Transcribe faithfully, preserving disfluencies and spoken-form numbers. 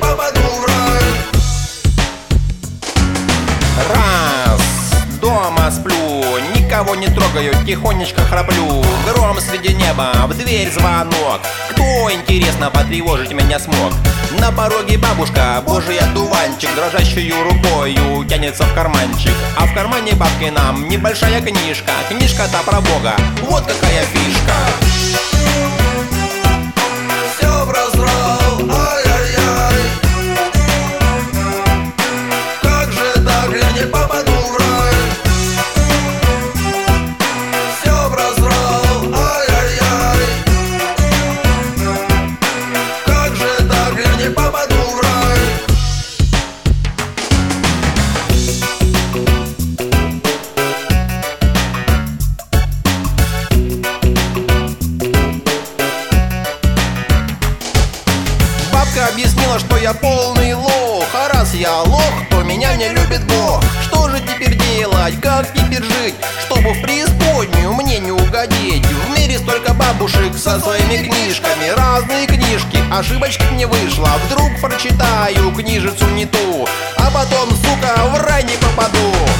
попаду в рай. Раз, дома сплю, никого не трогаю, тихонечко храплю. Гром среди неба, в дверь звонок. Кто, интересно, потревожить меня смог? На пороге бабушка, божий одуванчик, дрожащую рукою тянется в карманчик. А в кармане бабки нам небольшая книжка. Книжка-то про Бога, вот какая фишка. Все просрал, ай-яй-яй. Как же так я не попаду в рай? Все просрал, ай-яй-яй. Как же так я не попаду в рай? Бабка объяснила, что я полный лох. А раз я лох, то меня не любит Бог. Что же теперь делать, как теперь жить, чтобы в преисподнюю мне не угодить? В мире столько бабушек со своими книжками, разные книжки, ошибочки не вышло. Вдруг прочитаю книжицу не ту, а потом, сука, в рай не попаду.